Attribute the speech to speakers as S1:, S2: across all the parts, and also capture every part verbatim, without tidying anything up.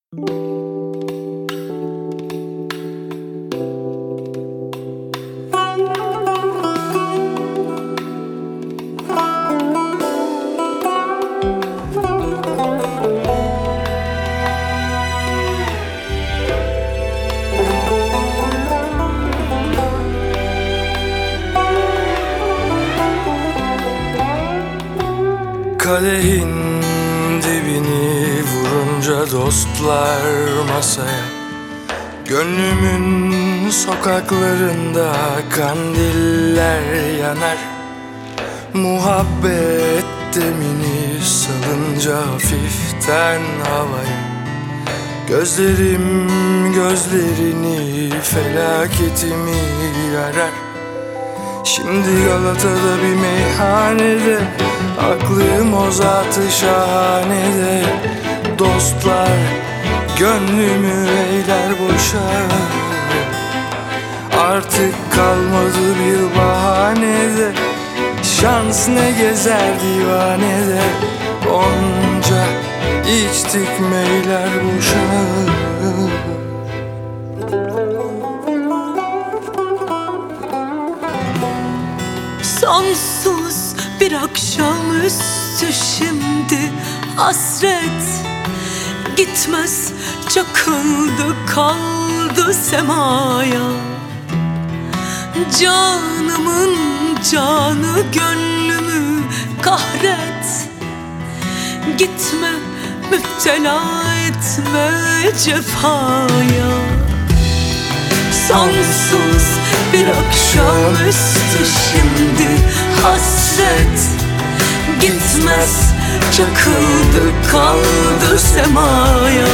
S1: Kadehin dibini vurunca dostlar masaya, gönlümün sokaklarında kandiller yanar. Muhabbet demini salınca hafiften havaya, gözlerim gözlerini felaketimi arar. Şimdi Galata'da bir meyhanede, aklım o zat-ı şahanede. Dostlar gönlümü eyler boşa, artık kalmadı bir bahanede. Şans ne gezer divanede, onca içtik meyler boşa.
S2: Sonsuz bir akşamüstü şimdi hasret gitmez, çakıldı kaldı semaya. Canımın canı gönlümü kahret, gitme müptela etme cefaya. Sonsuz bir akşamüstü şimdi hasret gitmez, çakıldı kaldı semaya.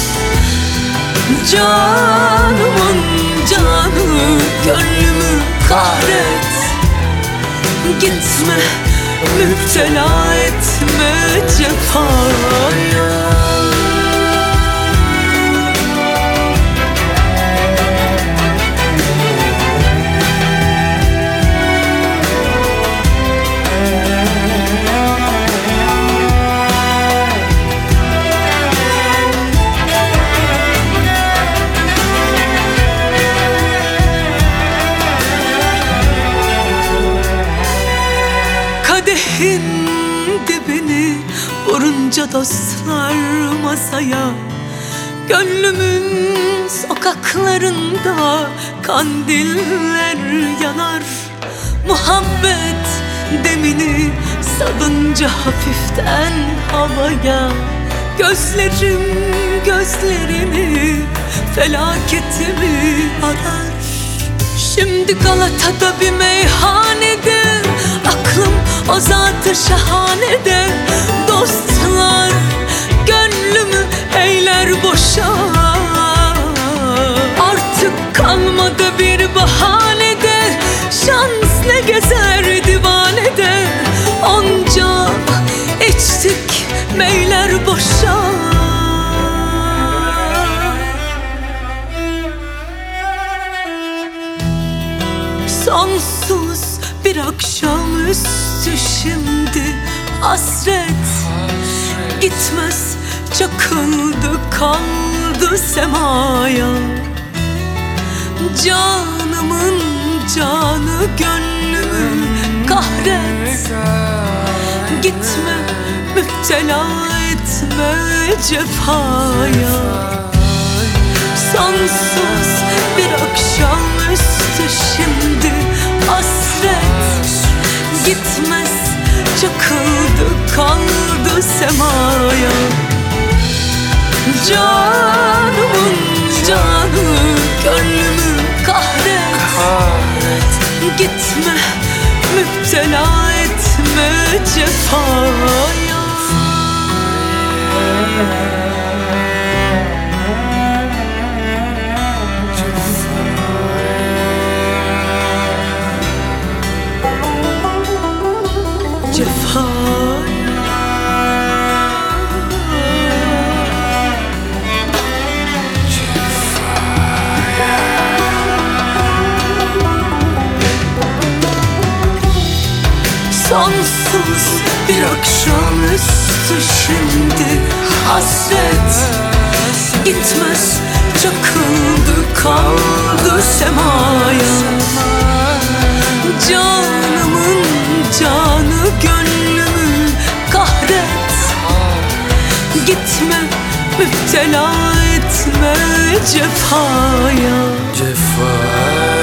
S2: Canımın canı gönlümü kahret, gitme müptela etme cefaya. Kadehin dibini vurunca dostlar masaya, gönlümün sokaklarında kandiller yanar. Muhabbet demini salınca hafiften havaya, gözlerim gözlerini felaketimi arar. Şimdi Galata'da bir meyhanede, aklım o zat-ı şahanede. Dostlar gönlümü eyler boşa, artık kalmadı bir bahanede. Şans ne gezer divanede, onca içtik meyler boşa. Sonsuz bir akşamüstü şimdi hasret gitmez, çakıldı kaldı semaya. Canımın canı gönlümü kahret, gitme müptela etme cefaya. Sonsuz bir akşamüstü şimdi hasret gitmez, çakıldı kaldı semaya. Canımın canı gönlümü kahret, gitme müptela etme cefaya. Sonsuz bir akşamüstü şimdi hasret gitmez, çakıldı kaldı semaya. Canımın canı, gönlümü kahret. Gitme, müptela etme cefaya.
S1: Cefa